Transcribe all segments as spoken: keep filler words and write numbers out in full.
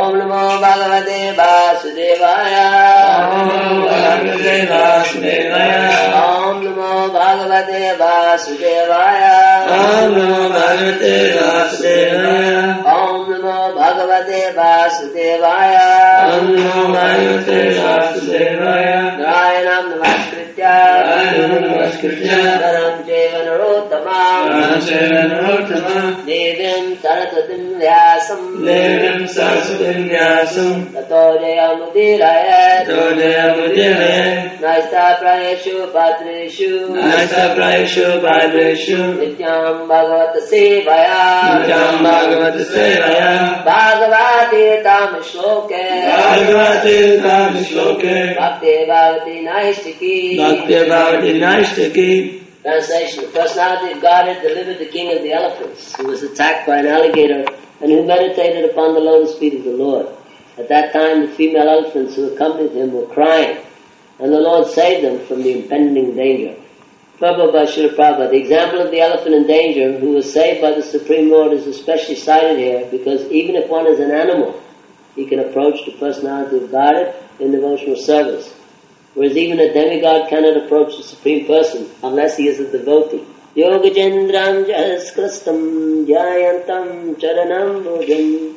Om Namo Bhagavate Vasudevaya. Om Namo Bhagavate Vasudevaya. Om Namo Bhagavate Vasudevaya. Om Namo Bhagavate Vasudevaya. Om Namo Bhagavate Vasudevaya. Om Namo Bhagavate Vasudevaya. Narayanam Namaskritya. Narayanam Namaskritya. Naram Cheva Narottamam. Naram Cheva Narottamam. Devim Saraswatim Vyasam. Devim Saraswatim Vyasam. Tato Jayamudiraya. Tato Jayamudiraya. Naista Prayeshu Patreshu. Naista Prayeshu Padreshu. Nityam Bhagavata Sevaya. Nityam Bhagavata Sevaya. Bhagavati Tam Shloke. Bhagavati Tam Shloke. Bhakti Bhagavati Naistiki. Bhakti Bhagavati Naistiki. Translation: The personality of God had delivered the king of the elephants, who was attacked by an alligator and who meditated upon the lotus feet of the Lord. At that time, the female elephants who accompanied him were crying, and the Lord saved them from the impending danger. Prabhupada by Srila Prabhupada, the example of the elephant in danger who was saved by the Supreme Lord is especially cited here because even if one is an animal, he can approach the personality of God in devotional service. Whereas even a demigod cannot approach the Supreme Person unless he is a devotee. Yoga Jendram Jaskristam Jayantam Charanam Bhojam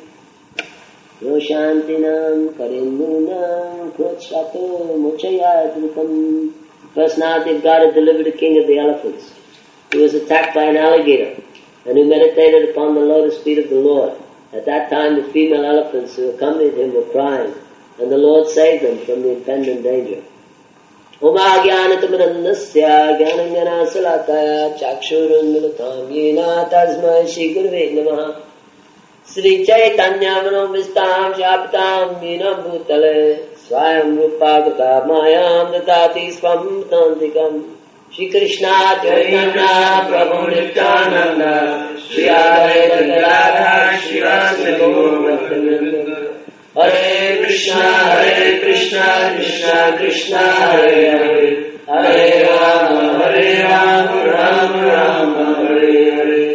Yoshantinam Karindunam Krutshato Mochayadrikam. The personality of God had delivered the king of the elephants, who was attacked by an alligator and who meditated upon the lotus feet of the Lord. At that time the female elephants who accompanied him were crying, and the Lord saved them from the impending danger. Oma Jnanatamarannasya Jnanangana Salakaya Chakshurunmilitam Yena Tasmai Shri Gurave Namaha Sri Chaitanya Manovistam Shapitam Yena Bhutale Swayam Rupagata Mayam Datati Swam Tantikam Shri Krishna Chaitanya Prabhu Nityananda Shri Advaita Gadadhara Shivasati Gaura Hare Krishna, Hare Krishna, Krishna Krishna, Hare Hare, Hare Rama, Hare Rama, Rama Rama, Hare Hare.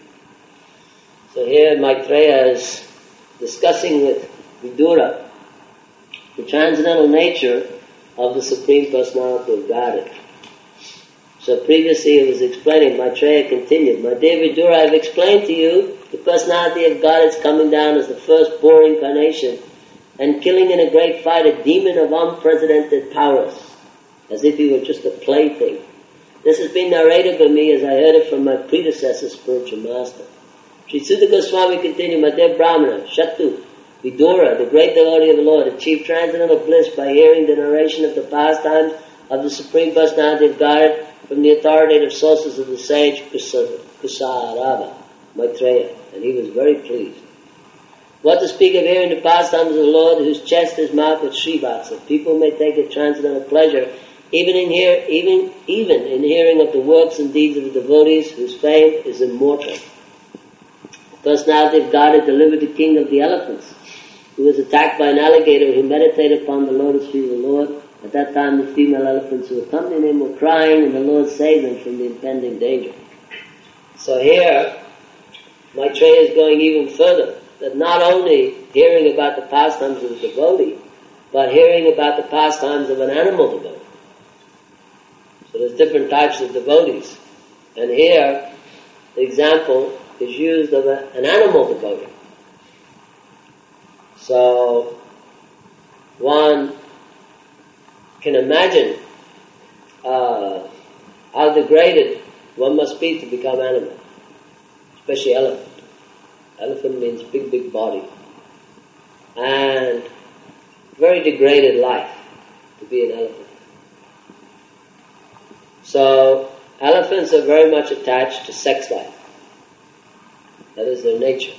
So here Maitreya is discussing with Vidura the transcendental nature of the Supreme Personality of Godhead. So previously it was explaining, Maitreya continued, My dear Vidura, I have explained to you the personality of God is coming down as the first born incarnation and killing in a great fight a demon of unprecedented powers, as if he were just a plaything. This has been narrated by me as I heard it from my predecessor, spiritual master. Sri Sutta Goswami continued, My dear Brahmana, Shatu, Vidura, the great devotee of the Lord, achieved transcendental bliss by hearing the narration of the pastimes of the Supreme Personality of God from the authoritative sources of the sage Kusarava, Maitreya, and he was very pleased. What to speak of hearing the pastimes of the Lord, whose chest is marked with Srivatsa. People may take a transcendental pleasure even in hear, even even in hearing of the works and deeds of the devotees, whose fame is immortal. The personality of God had delivered the king of the elephants, who was attacked by an alligator who meditated upon the lotus feet of the Lord. At that time the female elephants who accompanied him were crying, and the Lord saved them from the impending danger. So here, Maitreya is going even further, that not only hearing about the pastimes of a devotee, but hearing about the pastimes of an animal devotee. So there's different types of devotees. And here, the example is used of a, an animal devotee. So, one can imagine uh, how degraded one must be to become animal, especially elephant. Elephant means big, big body. And very degraded life to be an elephant. So, elephants are very much attached to sex life. That is their nature.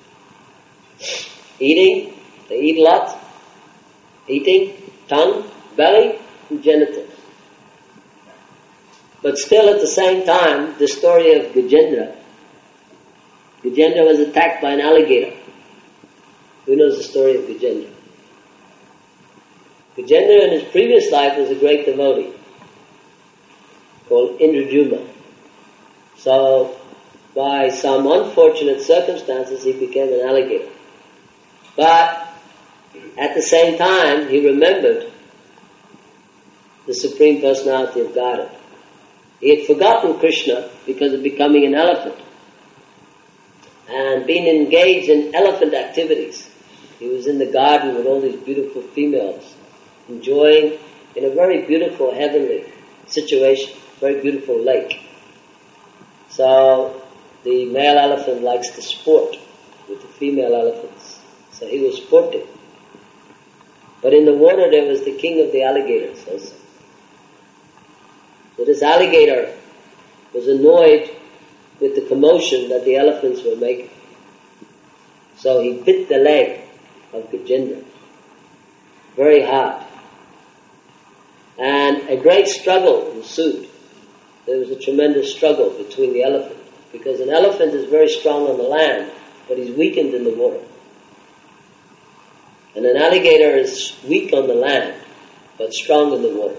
Eating, they eat a lot. Eating, tongue, belly, and genitals. But still at the same time, the story of Gajendra. Gajendra was attacked by an alligator. Who knows the story of Gajendra? Gajendra in his previous life was a great devotee called Indradyumna. So, by some unfortunate circumstances, he became an alligator. But At the same time, he remembered the Supreme Personality of Godhead. He had forgotten Krishna because of becoming an elephant and being engaged in elephant activities. He was in the garden with all these beautiful females, enjoying in a very beautiful heavenly situation, very beautiful lake. So the male elephant likes to sport with the female elephants. So he was sporting. But in the water there was the king of the alligators also. So this alligator was annoyed with the commotion that the elephants were making. So he bit the leg of Gajendra very hard. And a great struggle ensued. There was a tremendous struggle between the elephant, because an elephant is very strong on the land, but he's weakened in the water. And an alligator is weak on the land, but strong in the water.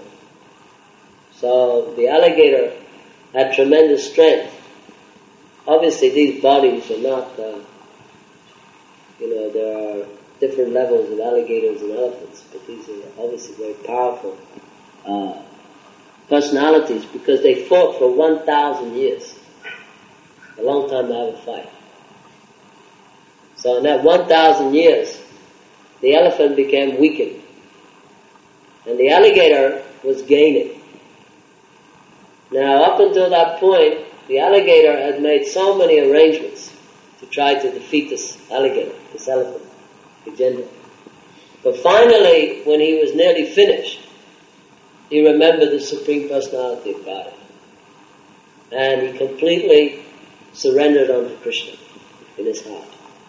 So the alligator had tremendous strength. Obviously these bodies are not, uh, you know, there are different levels of alligators and elephants, but these are obviously very powerful uh, personalities, because they fought for one thousand years. A long time to have a fight. So in that one thousand years, the elephant became weakened, and the alligator was gaining. Now, up until that point, the alligator had made so many arrangements to try to defeat this alligator, this elephant, Gajendra. But finally, when he was nearly finished, he remembered the Supreme Personality of Godhead. And he completely surrendered unto Krishna in his heart.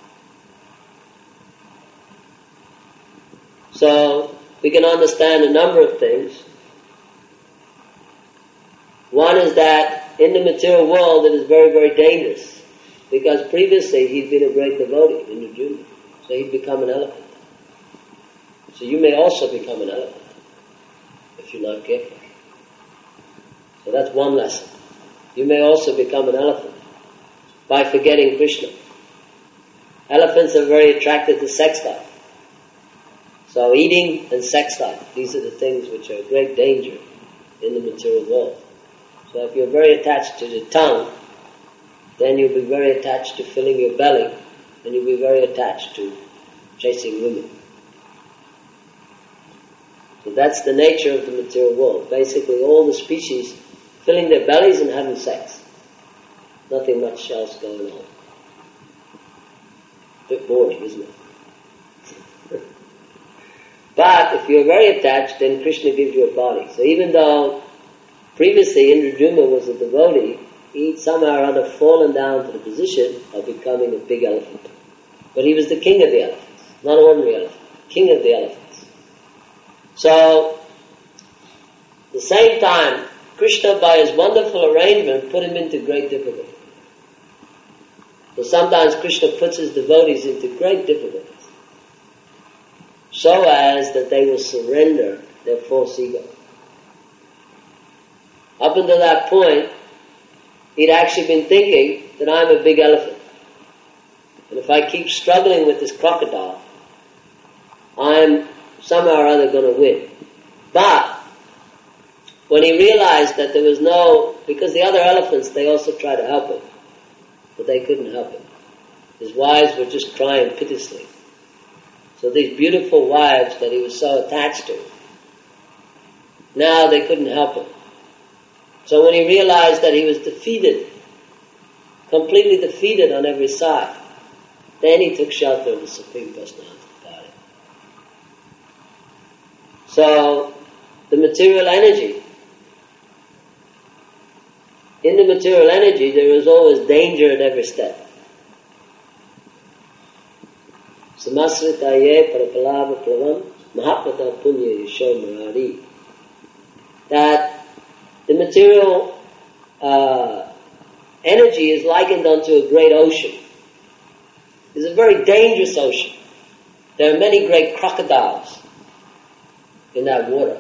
So, we can understand a number of things. One is that in the material world it is very, very dangerous, because previously he'd been a great devotee in Arjuna, so he'd become an elephant. So you may also become an elephant if you're not careful. So that's one lesson. You may also become an elephant by forgetting Krishna. Elephants are very attracted to sex life. So eating and sex life, these are the things which are a great danger in the material world. So if you're very attached to the tongue, then you'll be very attached to filling your belly, and you'll be very attached to chasing women. So that's the nature of the material world. Basically all the species filling their bellies and having sex. Nothing much else going on. A bit boring, isn't it? But if you're very attached, then Krishna gives you a body. So even though previously Indradyumna was a devotee, he'd somehow or other fallen down to the position of becoming a big elephant. But he was the king of the elephants, not an ordinary elephant, king of the elephants. So, at the same time, Krishna, by his wonderful arrangement, put him into great difficulty. So sometimes Krishna puts his devotees into great difficulties, so as that they will surrender their false ego. Up until that point, he'd actually been thinking that I'm a big elephant. And if I keep struggling with this crocodile, I'm somehow or other going to win. But when he realized that there was no, because the other elephants, they also tried to help him, but they couldn't help him. His wives were just crying piteously. So these beautiful wives that he was so attached to, now they couldn't help him. So when he realized that he was defeated, completely defeated on every side, then he took shelter of the Supreme Personality of Godhead. So, the material energy, in the material energy there is always danger at every step. Samasritaye parapalava plavam mahapata punya yasho marari. That the material uh, energy is likened unto a great ocean. It's a very dangerous ocean. There are many great crocodiles in that water.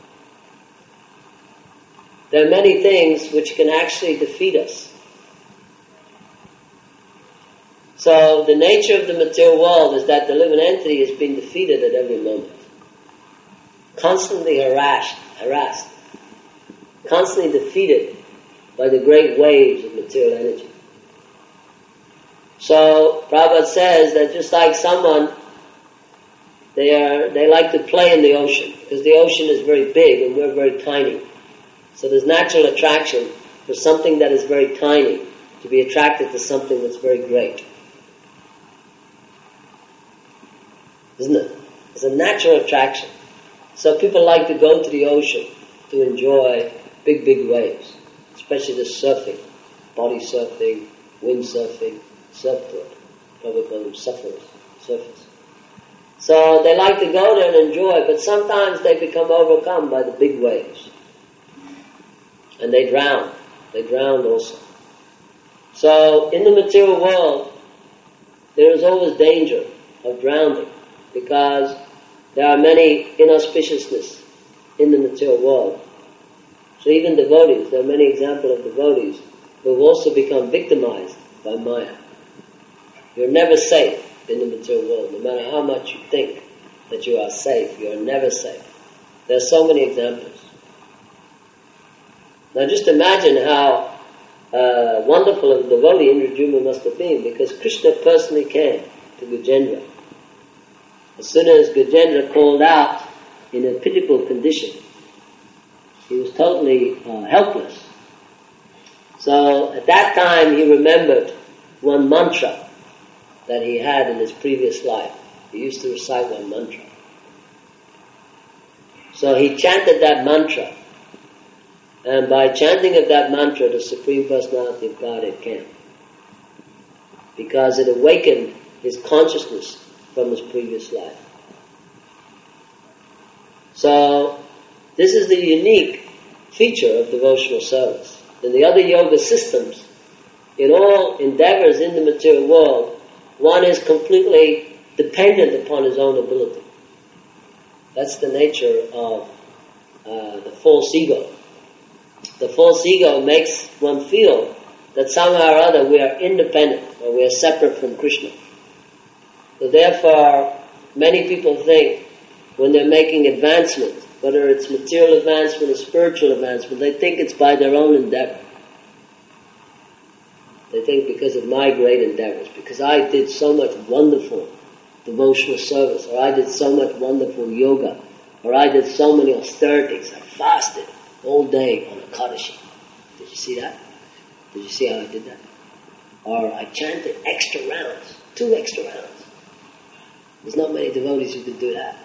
There are many things which can actually defeat us. So the nature of the material world is that the living entity is being defeated at every moment. Constantly harassed, harassed. Constantly defeated by the great waves of material energy. So Prabhupada says that just like someone, they are they like to play in the ocean, because the ocean is very big and we're very tiny. So there's natural attraction for something that is very tiny to be attracted to something that's very great. Isn't it? It's a natural attraction. So people like to go to the ocean to enjoy big, big waves, especially the surfing, body surfing, wind surfing, surfboard. Probably call them surfers, surfers. So they like to go there and enjoy, but sometimes they become overcome by the big waves. And they drown. They drown also. So in the material world, there is always danger of drowning, because there are many inauspiciousness in the material world. So even devotees, there are many examples of devotees who have also become victimized by Maya. You're never safe in the material world. No matter how much you think that you are safe, you are never safe. There are so many examples. Now just imagine how uh, wonderful a devotee Indradyumna must have been, because Krishna personally came to Gajendra. As soon as Gajendra called out in a pitiable condition, he was totally uh, helpless. So at that time he remembered one mantra that he had in his previous life. He used to recite one mantra. So he chanted that mantra, and by chanting of that mantra, the Supreme Personality of Godhead came, because it awakened his consciousness from his previous life. So this is the unique feature of devotional service. In the other yoga systems, in all endeavors in the material world, one is completely dependent upon his own ability. That's the nature of uh, the false ego. The false ego makes one feel that somehow or other we are independent, or we are separate from Krishna. So therefore, many people think when they're making advancement, whether it's material advancement or spiritual advancement, they think it's by their own endeavor. They think because of my great endeavors, because I did so much wonderful devotional service, or I did so much wonderful yoga, or I did so many austerities, I fasted all day on Ekadashi. Did you see that? Did you see how I did that? Or I chanted extra rounds, two extra rounds. There's not many devotees who could do that.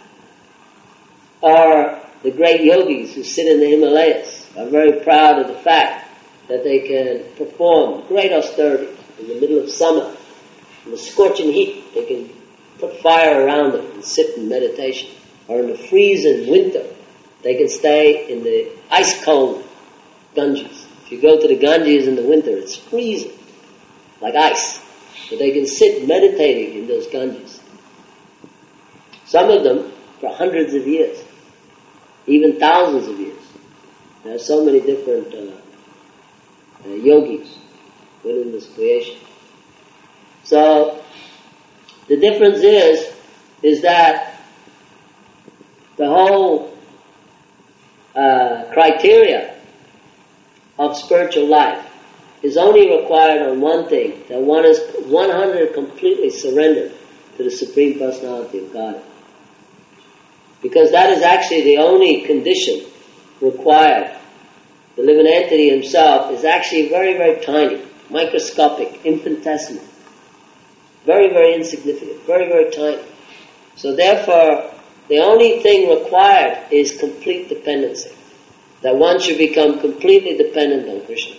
Or the great yogis who sit in the Himalayas are very proud of the fact that they can perform great austerity in the middle of summer. In the scorching heat, they can put fire around them and sit in meditation. Or in the freezing winter, they can stay in the ice-cold Ganges. If you go to the Ganges in the winter, it's freezing, like ice. But they can sit meditating in those Ganges. Some of them for hundreds of years, even thousands of years. There are so many different uh, uh, yogis within this creation. So the difference is, is that the whole uh, criteria of spiritual life is only required on one thing, that one is one hundred completely surrendered to the Supreme Personality of Godhead. Because that is actually the only condition required. The living entity himself is actually very, very tiny, microscopic, infinitesimal, very, very insignificant, very, very tiny. So therefore, the only thing required is complete dependency. That one should become completely dependent on Krishna.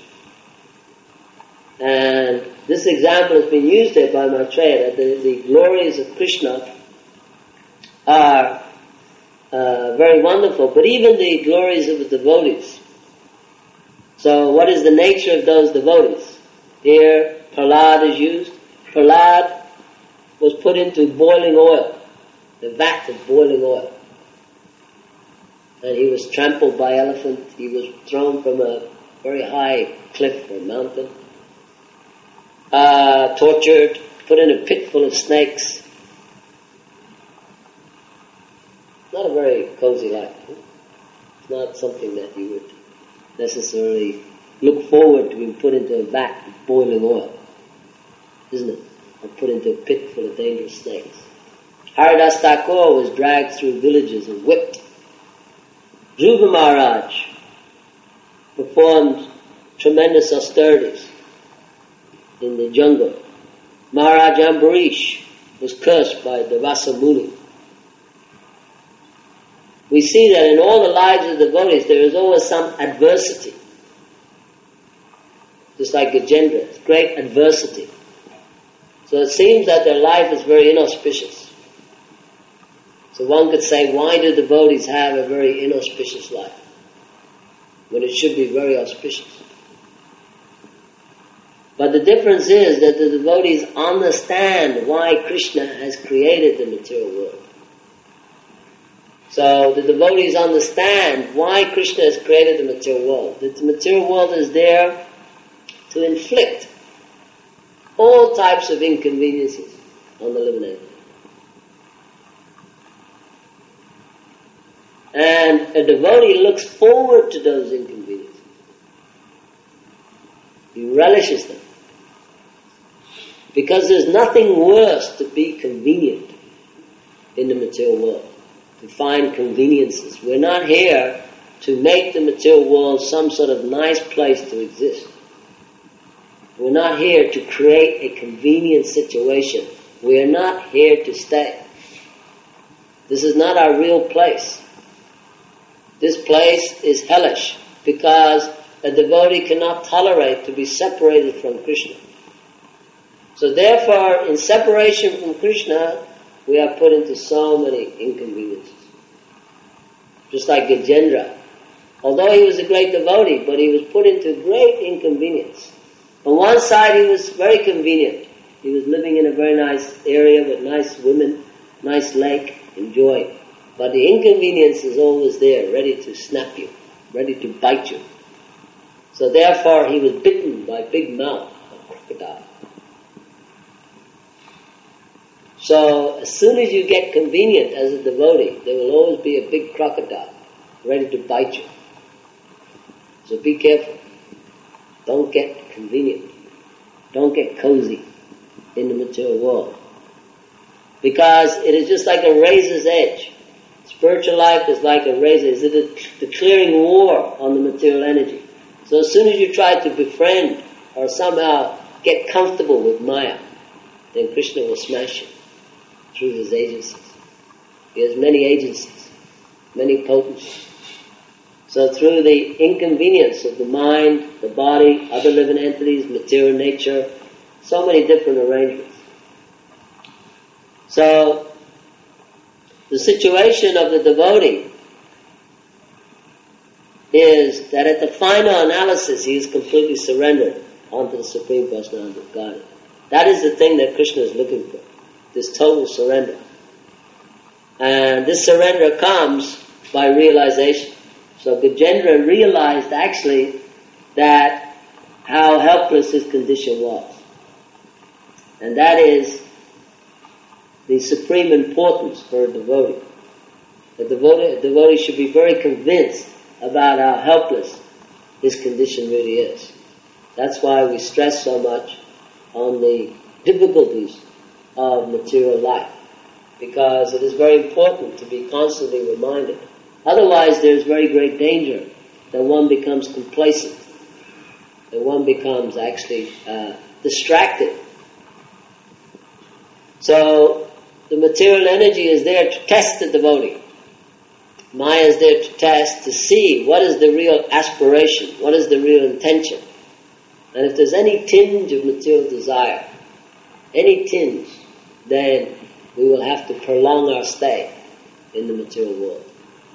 And this example has been used there by Maitreya, that the, the glories of Krishna are Uh, very wonderful, but even the glories of the devotees. So what is the nature of those devotees? Here, Prahlad is used. Prahlad was put into boiling oil, the vat of boiling oil. And he was trampled by elephant. He was thrown from a very high cliff or mountain. Uh, tortured, put in a pit full of snakes. Not a very cozy life. It's not something that you would necessarily look forward to being put into a vat of boiling oil, isn't it? Or put into a pit full of dangerous snakes. Haridas Thakur was dragged through villages and whipped. Dhruva Maharaj performed tremendous austerities in the jungle. Maharaj Ambarish was cursed by the Vasa Muni. We see that in all the lives of the devotees there is always some adversity. Just like Gajendra, it's great adversity. So it seems that their life is very inauspicious. So one could say, why do devotees have a very inauspicious life when it should be very auspicious? But the difference is that the devotees understand why Krishna has created the material world. So the devotees understand why Krishna has created the material world. That the material world is there to inflict all types of inconveniences on the living entity. And a devotee looks forward to those inconveniences. He relishes them. Because there's nothing worse to be convenient in the material world, to find conveniences. We're not here to make the material world some sort of nice place to exist. We're not here to create a convenient situation. We are not here to stay. This is not our real place. This place is hellish because a devotee cannot tolerate to be separated from Krishna. So therefore, in separation from Krishna, we are put into so many inconveniences. Just like Gajendra. Although he was a great devotee, but he was put into great inconvenience. On one side, he was very convenient. He was living in a very nice area with nice women, nice lake, enjoying. But the inconvenience is always there, ready to snap you, ready to bite you. So therefore, he was bitten by big mouth of crocodile. So as soon as you get convenient as a devotee, there will always be a big crocodile ready to bite you. So be careful. Don't get convenient. Don't get cozy in the material world. Because it is just like a razor's edge. Spiritual life is like a razor. It's the, the clearing war on the material energy. So as soon as you try to befriend or somehow get comfortable with Maya, then Krishna will smash you through his agencies. He has many agencies, many potencies. So through the inconvenience of the mind, the body, other living entities, material nature, so many different arrangements. So the situation of the devotee is that at the final analysis he is completely surrendered onto the Supreme Personality of Godhead. That is the thing that Krishna is looking for, this total surrender. And this surrender comes by realization. So Gajendra realized actually that how helpless his condition was. And that is the supreme importance for a devotee. A devotee, a devotee should be very convinced about how helpless his condition really is. That's why we stress so much on the difficulties of material life, because it is very important to be constantly reminded. Otherwise there is very great danger that one becomes complacent, that one becomes actually uh, distracted. So the material energy is there to test the devotee. Maya is there to test, to see what is the real aspiration, what is the real intention. And if there's any tinge of material desire, any tinge, then we will have to prolong our stay in the material world.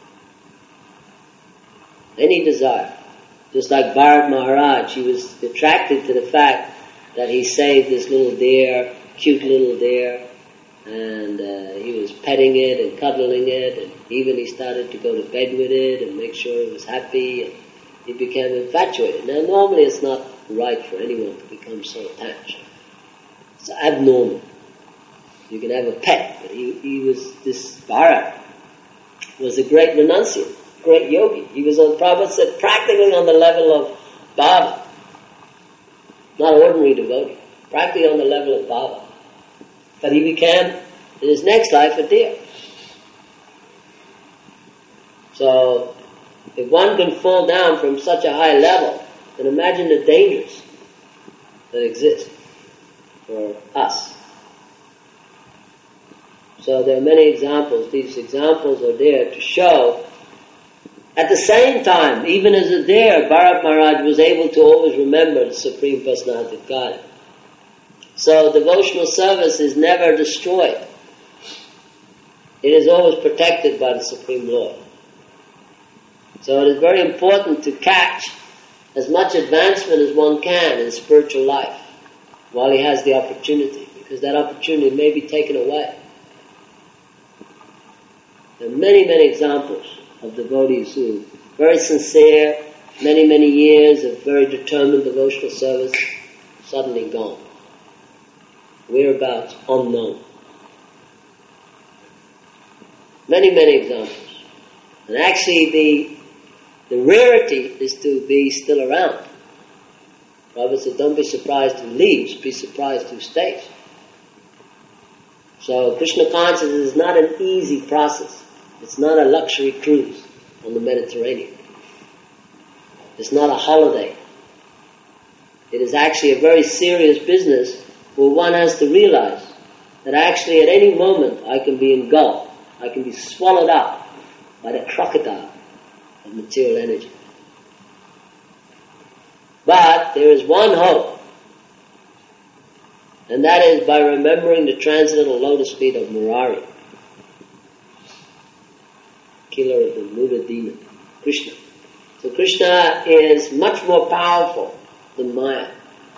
Any desire. Just like Bharat Maharaj, he was attracted to the fact that he saved this little deer, cute little deer, and uh, he was petting it and cuddling it, and even he started to go to bed with it and make sure it was happy, and he became infatuated. Now normally it's not right for anyone to become so attached. It's abnormal. You can have a pet, but he, he was, this Bharat was a great renunciant, great yogi. He was, on Prabhupada said, practically on the level of Baba. Not ordinary devotee, practically on the level of Baba. But he became, in his next life, a deer. So, if one can fall down from such a high level, then imagine the dangers that exist for us. So there are many examples. These examples are there to show. At the same time, even as a deer, Bharat Maharaj was able to always remember the Supreme Personality of God. So devotional service is never destroyed. It is always protected by the Supreme Lord. So it is very important to catch as much advancement as one can in spiritual life while he has the opportunity, because that opportunity may be taken away. There are many, many examples of devotees who are very sincere, many, many years of very determined devotional service, suddenly gone. Whereabouts unknown. Many, many examples. And actually the the rarity is to be still around. Prabhupada said, don't be surprised who leaves, be surprised who stays. So Krishna consciousness is not an easy process. It's not a luxury cruise on the Mediterranean. It's not a holiday. It is actually a very serious business where one has to realize that actually at any moment I can be engulfed, I can be swallowed up by the crocodile of material energy. But there is one hope, and that is by remembering the transcendental lotus feet of Murari, killer of the Muda demon, Krishna. So Krishna is much more powerful than Maya,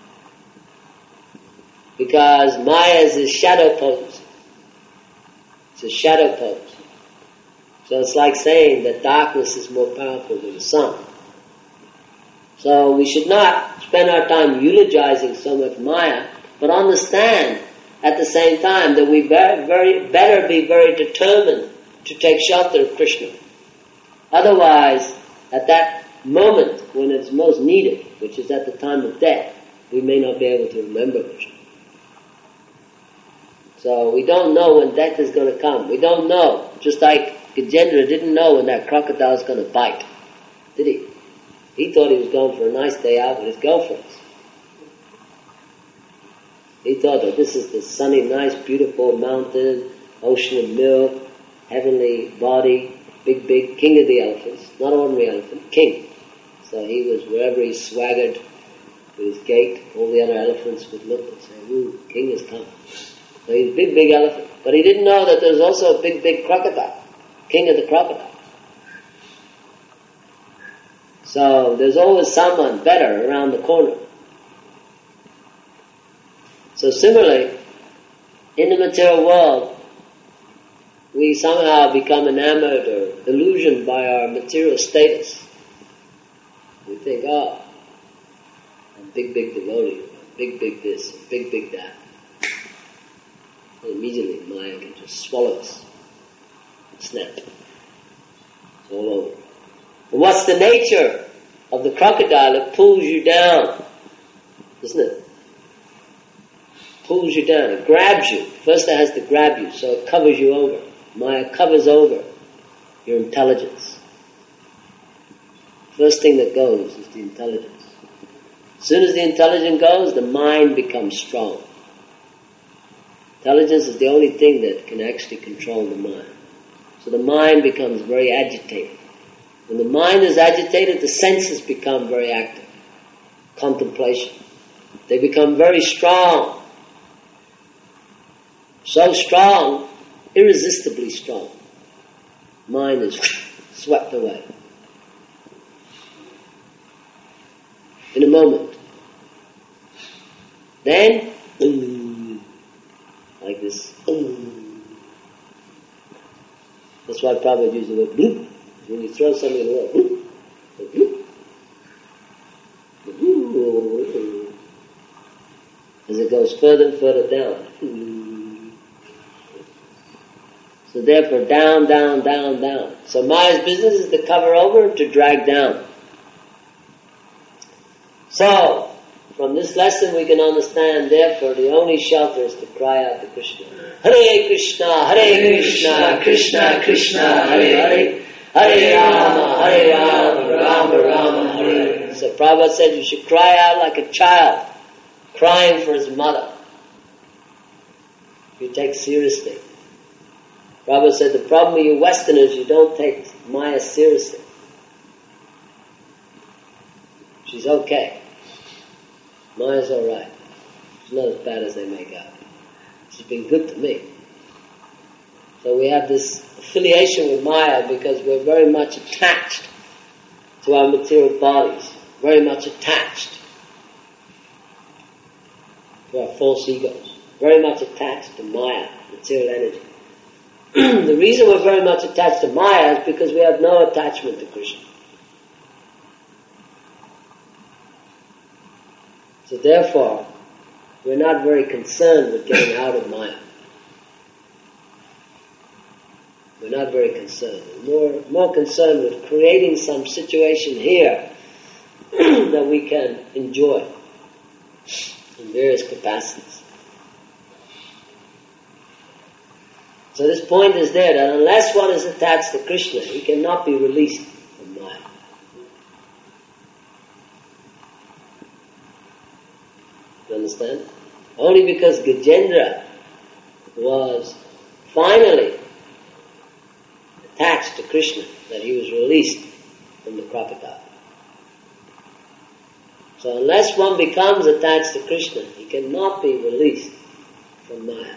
because Maya is his shadow pose. It's a shadow pose. So it's like saying that darkness is more powerful than the sun. So we should not spend our time eulogizing so much Maya, but understand at the same time that we very, very, better be very determined to take shelter of Krishna. Otherwise, at that moment when it's most needed, which is at the time of death, we may not be able to remember Krishna. So we don't know when death is going to come. We don't know. Just like Gajendra didn't know when that crocodile was going to bite, did he? He thought he was going for a nice day out with his girlfriends. He thought that this is the sunny, nice, beautiful mountain, ocean of milk, heavenly body, big, big king of the elephants. Not ordinary elephant, king. So he was, wherever he swaggered with his gait, all the other elephants would look and say, ooh, king has come. So he's a big, big elephant. But he didn't know that there's also a big, big crocodile, king of the crocodiles. So there's always someone better around the corner. So similarly, in the material world, we somehow become enamored or illusioned by our material status. We think, oh, I'm big, big devotee, big, big this, big, big that. And immediately Maya can just swallow us. Snap. It's all over. And what's the nature of the crocodile? It pulls you down, isn't it? Pulls you down, it grabs you. First it has to grab you, so it covers you over. Maya covers over your intelligence. First thing that goes is the intelligence. As soon as the intelligence goes, the mind becomes strong. Intelligence is the only thing that can actually control the mind. So the mind becomes very agitated. When the mind is agitated, the senses become very active. Contemplation. They become very strong. So strong, irresistibly strong. Mind is swept away. In a moment. Then, mm, like this. Mm. That's why Prabhupada used the word bloop. When you throw something in the water, bloop, bloop, bloop, as it goes goes further and further down. So therefore, down, down, down, down. So Maya's business is to cover over and to drag down. So, from this lesson we can understand, therefore, the only shelter is to cry out to Krishna. Hare Krishna, Hare Krishna, Krishna Krishna, Hare Hare, Hare Rama, Hare Rama, Rama Rama, Hare Hare. So Prabhupada said you should cry out like a child, crying for his mother. You take seriously. Prabhupada said the problem with you Westerners, you don't take Maya seriously. She's okay. Maya's alright. She's not as bad as they make out. She's been good to me. So we have this affiliation with Maya because we're very much attached to our material bodies, very much attached to our false egos, very much attached to Maya, material energy. The reason we're very much attached to Maya is because we have no attachment to Krishna. So therefore, we're not very concerned with getting out of Maya. We're not very concerned. We're more, more concerned with creating some situation here that we can enjoy in various capacities. So this point is there, that unless one is attached to Krishna, he cannot be released from Maya. You understand? Only because Gajendra was finally attached to Krishna that he was released from the crocodile. So unless one becomes attached to Krishna, he cannot be released from Maya.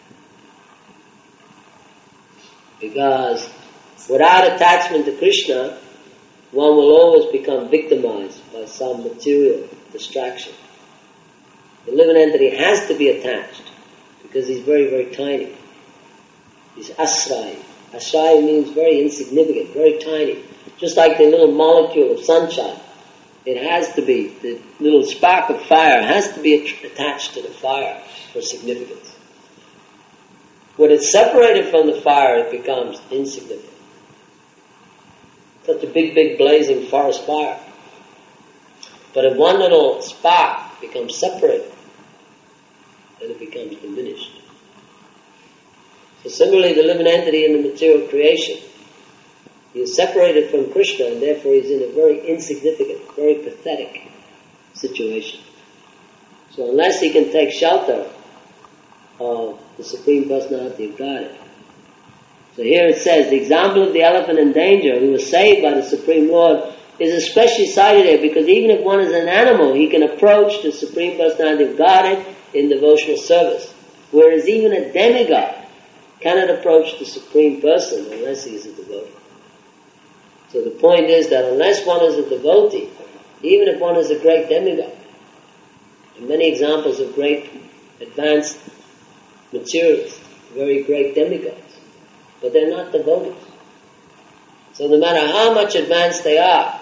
Because without attachment to Krishna, one will always become victimized by some material distraction. The living entity has to be attached because he's very, very tiny. He's asrayi. Asrayi means very insignificant, very tiny. Just like the little molecule of sunshine. It has to be, the little spark of fire has to be attached to the fire for significance. When it's separated from the fire, it becomes insignificant. Such a big, big blazing forest fire. But if one little spark becomes separated, then it becomes diminished. So similarly, the living entity in the material creation, he is separated from Krishna, and therefore he is in a very insignificant, very pathetic situation. So unless he can take shelter of the Supreme Personality of Godhead. So here it says, the example of the elephant in danger who was saved by the Supreme Lord is especially cited here because even if one is an animal, he can approach the Supreme Personality of Godhead in devotional service. Whereas even a demigod cannot approach the Supreme Person unless he is a devotee. So the point is that unless one is a devotee, even if one is a great demigod, there are many examples of great advanced materialists, very great demigods, but they're not devotees. So no matter how much advanced they are,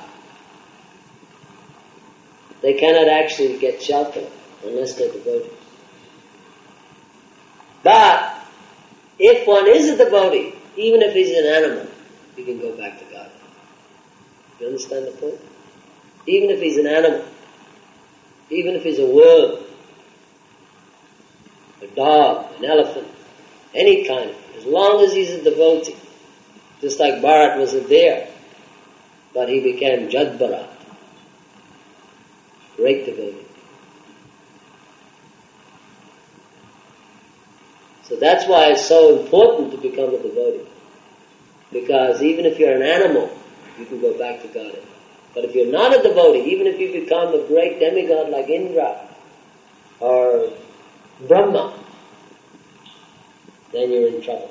they cannot actually get shelter unless they're devotees. But if one is a devotee, even if he's an animal, he can go back to God. You understand the point? Even if he's an animal, even if he's a worm, a dog, an elephant, any kind of, as long as he's a devotee, just like Bharat was a deer, but he became Jad Bharat, great devotee. So that's why it's so important to become a devotee. Because even if you're an animal, you can go back to God. But if you're not a devotee, even if you become a great demigod like Indra or Brahma, then you're in trouble.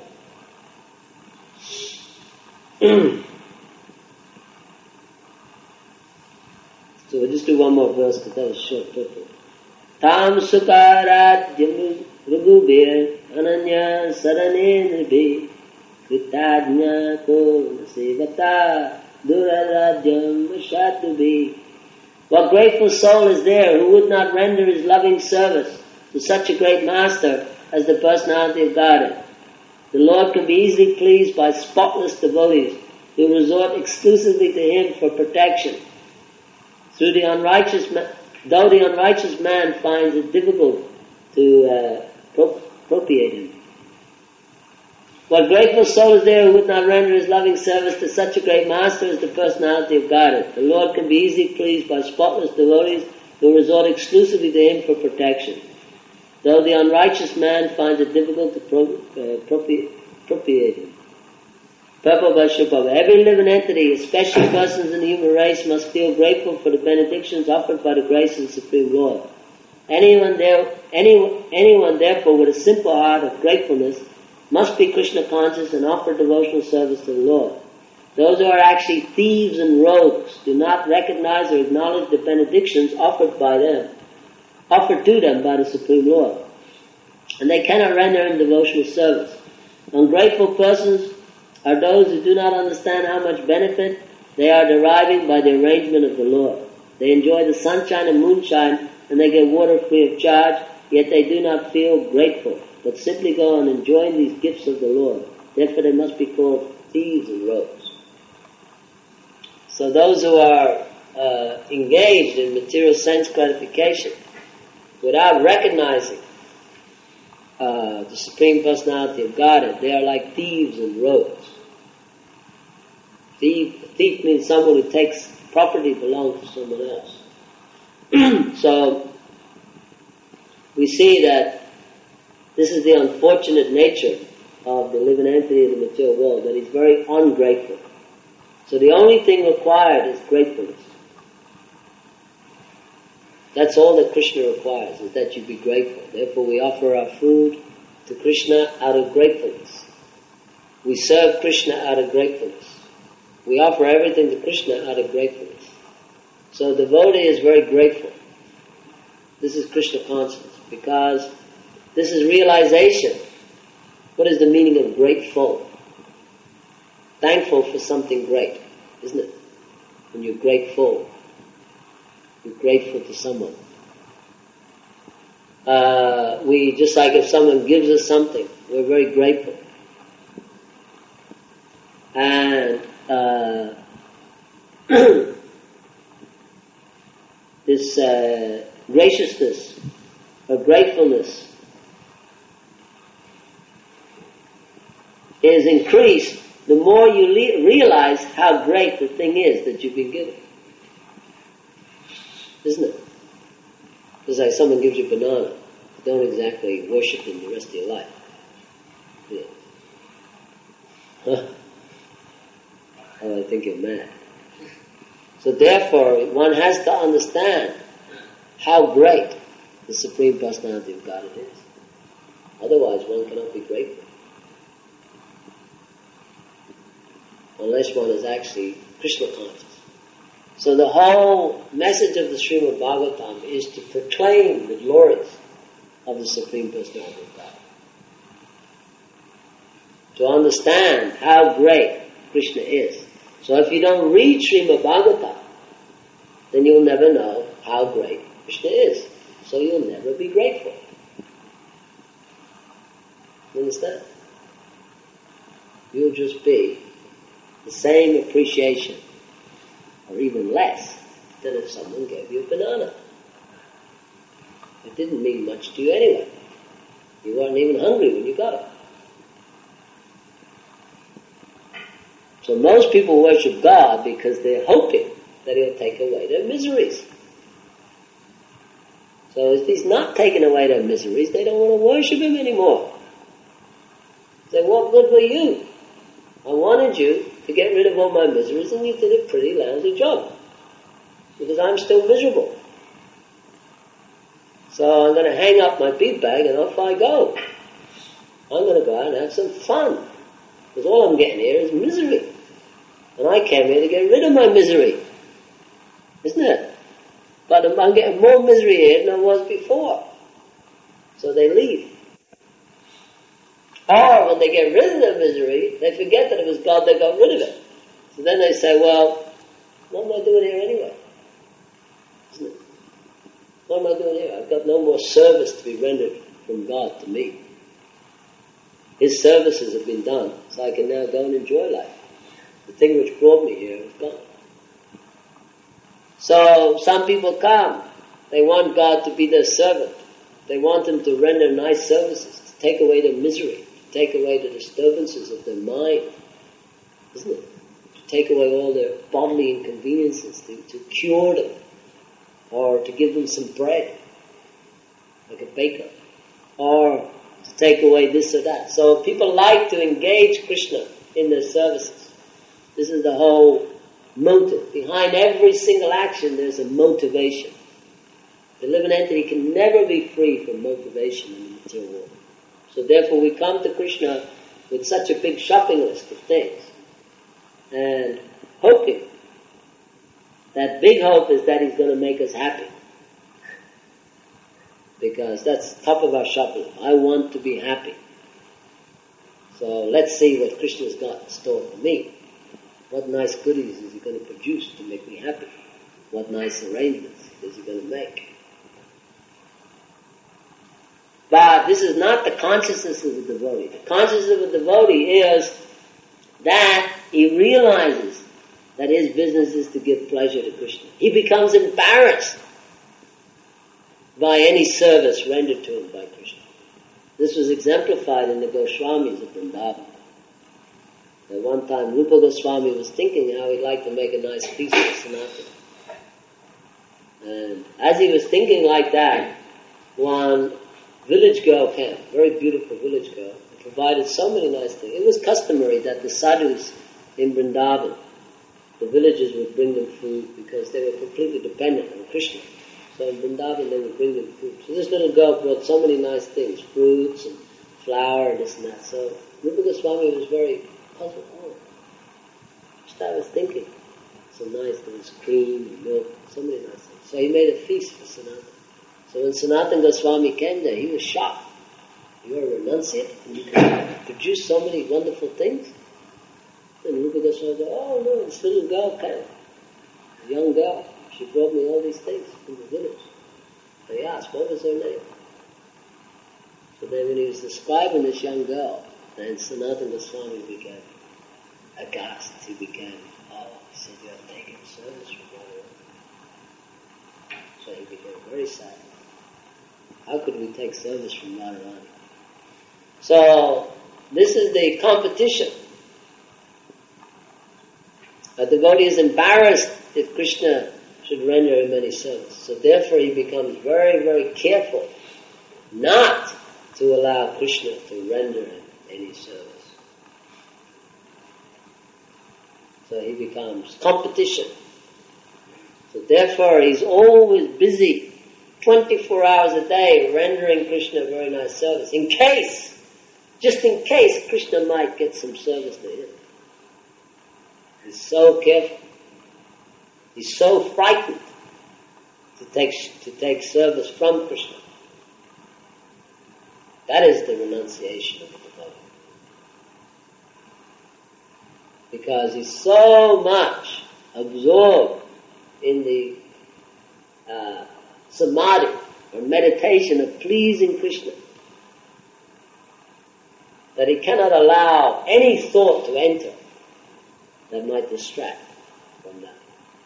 So we'll just do one more verse because that was short purpose. Tam sukarat rugubir ananya sarane nirbe kritadnya ko sevata duraradyam vashatubi. What grateful soul is there who would not render his loving service to such a great master as the personality of Godhead. The Lord can be easily pleased by spotless devotees who resort exclusively to Him for protection. Through the unrighteous man, though the unrighteous man finds it difficult to uh, pro- appropriate Him. What grateful soul is there who would not render his loving service to such a great master as the personality of Godhead? The Lord can be easily pleased by spotless devotees who resort exclusively to Him for protection. Though the unrighteous man finds it difficult to pro- uh, appropriate, appropriate Him. Purport by Srila Prabhupada. Every living entity, especially persons in the human race, must feel grateful for the benedictions offered by the grace of the Supreme Lord. Anyone, there, any, anyone therefore with a simple heart of gratefulness must be Krishna conscious and offer devotional service to the Lord. Those who are actually thieves and rogues do not recognize or acknowledge the benedictions offered by them, offered to them by the Supreme Lord, and they cannot render Him devotional service. Ungrateful persons are those who do not understand how much benefit they are deriving by the arrangement of the Lord. They enjoy the sunshine and moonshine, and they get water free of charge, yet they do not feel grateful, but simply go on enjoying these gifts of the Lord. Therefore they must be called thieves and rogues. So those who are uh, engaged in material sense gratification without recognizing uh, the Supreme Personality of Godhead, they are like thieves and rogues. Thief, thief means someone who takes property belonging to someone else. So we see that this is the unfortunate nature of the living entity of the material world, that he's very ungrateful. So the only thing required is gratefulness. That's all that Krishna requires, is that you be grateful. Therefore we offer our food to Krishna out of gratefulness. We serve Krishna out of gratefulness. We offer everything to Krishna out of gratefulness. So the devotee is very grateful. This is Krishna consciousness, because this is realization. What is the meaning of grateful? Thankful for something great, isn't it? When you're grateful, you're grateful to someone. Uh, we, just like if someone gives us something, we're very grateful. And uh, this uh, graciousness or gratefulness is increased the more you le- realize how great the thing is that you've been given. Isn't it? It's like someone gives you a banana. Don't exactly worship him the rest of your life. Yeah. Huh. Oh, I think you're mad. So therefore, one has to understand how great the Supreme Personality of Godhead is. Otherwise, one cannot be grateful. Unless one is actually Krishna conscious. So the whole message of the Srimad Bhagavatam is to proclaim the glories of the Supreme Personality of God. To understand how great Krishna is. So if you don't read Srimad Bhagavatam, then you'll never know how great Krishna is. So you'll never be grateful. You understand? You'll just be the same appreciation, or even less, than if someone gave you a banana. It didn't mean much to you anyway. You weren't even hungry when you got it. So most people worship God because they're hoping that He'll take away their miseries. So if He's not taking away their miseries, they don't want to worship Him anymore. They say, what good were you? I wanted you to get rid of all my miseries, and you did a pretty lousy job. Because I'm still miserable. So I'm going to hang up my bead bag and off I go. I'm going to go out and have some fun. Because all I'm getting here is misery. And I came here to get rid of my misery. Isn't it? But I'm getting more misery here than I was before. So they leave. Or when they get rid of their misery, they forget that it was God that got rid of it. So then they say, well, what am I doing here anyway? Isn't it? What am I doing here? I've got no more service to be rendered from God to me. His services have been done, so I can now go and enjoy life. The thing which brought me here is gone. So some people come. They want God to be their servant. They want Him to render nice services, to take away their misery, to take away the disturbances of their mind, isn't it? To take away all their bodily inconveniences, to, to cure them, or to give them some bread, like a baker, or to take away this or that. So people like to engage Krishna in their services. This is the whole motive. Behind every single action there's a motivation. The living entity can never be free from motivation in the material world. So therefore we come to Krishna with such a big shopping list of things, and hoping, that big hope is that He's going to make us happy. Because that's top of our shopping list. I want to be happy. So let's see what Krishna's got in store for me. What nice goodies is He going to produce to make me happy? What nice arrangements is He going to make? But this is not the consciousness of the devotee. The consciousness of the devotee is that he realizes that his business is to give pleasure to Krishna. He becomes embarrassed by any service rendered to him by Krishna. This was exemplified in the Goswamis of Vrindavan. At one time, Rupa Goswami was thinking how he'd like to make a nice feast for Sanatana. And as he was thinking like that, one village girl came, a very beautiful village girl, and provided so many nice things. It was customary that the sadhus in Vrindavan, the villagers would bring them food because they were completely dependent on Krishna. So in Vrindavan they would bring them food. So this little girl brought so many nice things, fruits and flour and this and that. So Rupa Goswami was very puzzled. Oh, just I was thinking, so nice, there was cream and milk, so many nice things. So he made a feast for Sanatana. So when Sanatana Goswami came there, he was shocked. You are a renunciate and you can produce so many wonderful things? And Rupa Goswami said, oh no, this little girl came, a young girl. She brought me all these things from the village. They asked, what was her name? So then when he was describing this young girl, then Sanatana Goswami became aghast. He became, oh, he said, you have taken service from Radharani. So he became very sad. How could we take service from Radharani? So this is the competition. A devotee is embarrassed if Krishna should render him any service. So therefore he becomes very, very careful not to allow Krishna to render him any service. So he becomes competition. So therefore he's always busy, twenty-four hours a day, rendering Krishna a very nice service. In case, just in case, Krishna might get some service to him. He's so careful. He's so frightened to take to take service from Krishna. That is the renunciation of the devotee. Because he's so much absorbed in the uh, samadhi or meditation of pleasing Krishna that he cannot allow any thought to enter that might distract from that.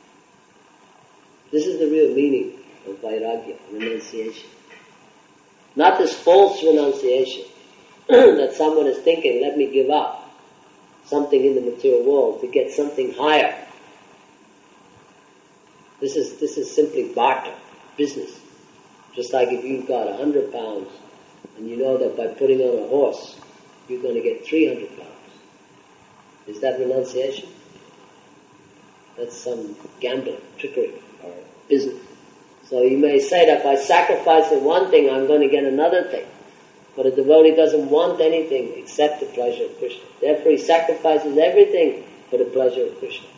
This is the real meaning of vairagya, renunciation. Not this false renunciation that someone is thinking, let me give up something in the material world to get something higher. This is this is simply barter, business. Just like if you've got a hundred pounds and you know that by putting on a horse you're going to get three hundred pounds. Is that renunciation? That's some gambling, trickery, or business. So you may say that by sacrificing one thing, I'm going to get another thing. But a devotee doesn't want anything except the pleasure of Krishna. Therefore he sacrifices everything for the pleasure of Krishna.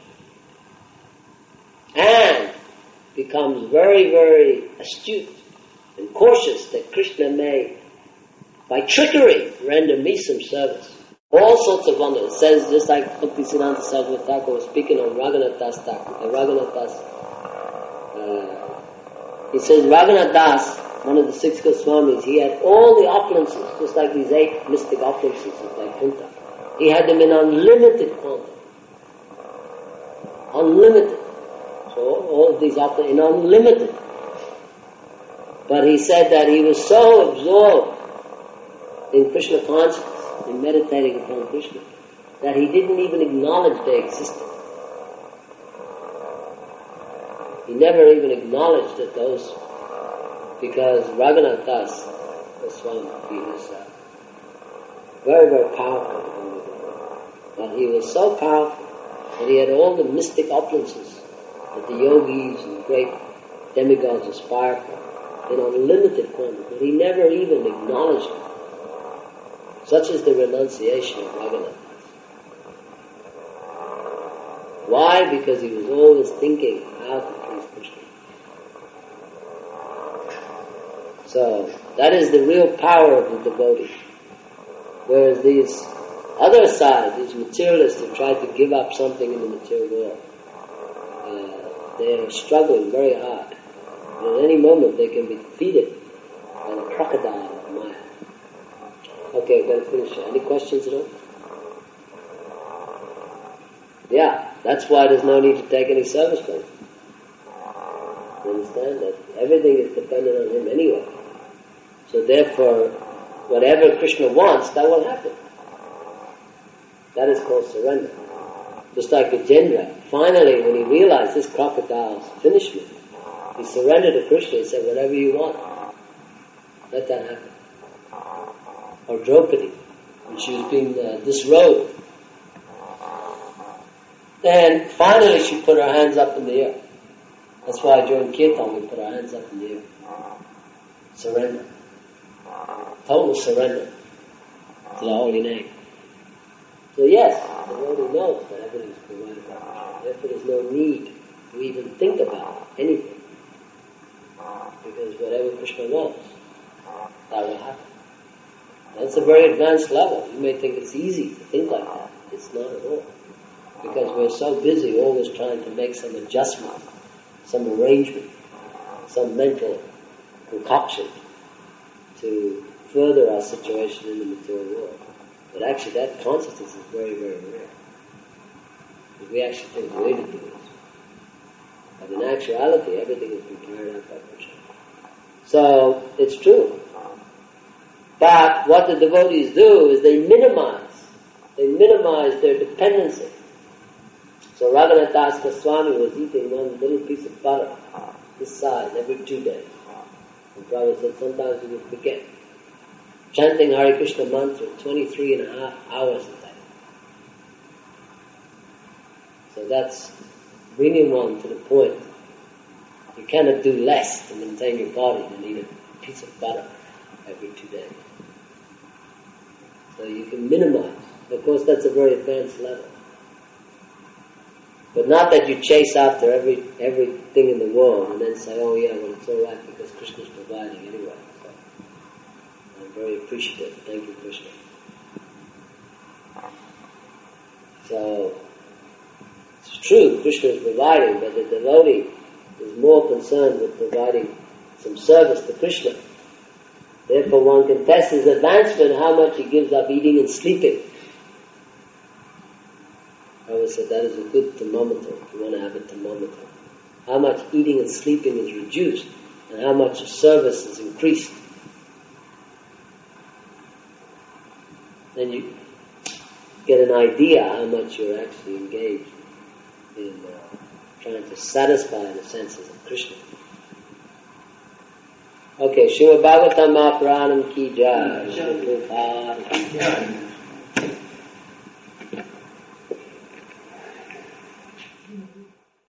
And becomes very, very astute and cautious that Krishna may, by trickery, render me some service. All sorts of wonder. It says, just like Bhaktisiddhanta Saraswati Thakur was speaking on Raghunath Das Thakur, uh, Raghunath Das uh, He says Raghunath Das, one of the six Goswamis, he had all the opulences, just like these eight mystic opulences of Vaikuntha. He had them in unlimited quantity. Unlimited. So all of these opulences in unlimited. But he said that he was so absorbed in Krishna consciousness, in meditating upon Krishna, that he didn't even acknowledge their existence. He never even acknowledged that those, because Raghunath Das Goswami, he was uh, very, very powerful. But he was so powerful that he had all the mystic opulences that the yogis and great demigods aspire for in unlimited quantity. But he never even acknowledged it. Such is the renunciation of Raghunath. Why? Because he was always thinking how to please Krishna. So, that is the real power of the devotee. Whereas these other sides, these materialists who try to give up something in the material world, uh, they are struggling very hard. And at any moment they can be defeated by the crocodile of Maya. Okay, we're going to finish. Any questions at all? Yeah, that's why there's no need to take any service from him. You understand that everything is dependent on him anyway. So therefore, whatever Krishna wants, that will happen. That is called surrender. Just like Gajendra, finally when he realized this crocodile's finished me, he surrendered to Krishna. He said, whatever you want, let that happen. Or Draupadi, when she was being uh, disrobed. And finally she put her hands up in the air. That's why during Kirtan we put our hands up in the air. Surrender. Total surrender to the holy name. So yes, the devotee knows that everything is provided by Krishna. Therefore there's no need to even think about anything. Because whatever Krishna wants, that will happen. That's a very advanced level. You may think it's easy to think like that. It's not at all. Because we're so busy always trying to make some adjustment, some arrangement, some mental concoction to further our situation in the material world. But actually that consciousness is very, very rare. Because we actually think we're to do it. But in actuality, everything has been carried out by Krishna. So, it's true. But what the devotees do is they minimize, they minimize their dependency. So Raghunath Das Goswami was eating one little piece of butter, this size, every two days. And Prabhupada said sometimes he would forget. Chanting Hare Krishna mantra twenty-three and a half hours a day. So that's bringing one to the point. You cannot do less to maintain your body than eat a piece of butter every two days. So you can minimize. Of course, that's a very advanced level. But not that you chase after every everything in the world and then say, oh yeah, well it's all right because Krishna's providing anyway. So I'm very appreciative. Thank you, Krishna. So it's true, Krishna is providing, but the devotee is more concerned with providing some service to Krishna. Therefore one can test his advancement how much he gives up eating and sleeping. I always said that is a good thermometer if you want to have a thermometer. How much eating and sleeping is reduced and how much service is increased. Then you get an idea how much you're actually engaged in uh, trying to satisfy the senses of Krishna. Okay, Srimad Bhagavatam Mahapuranam ki jai, Srila Prabhupada ki jai.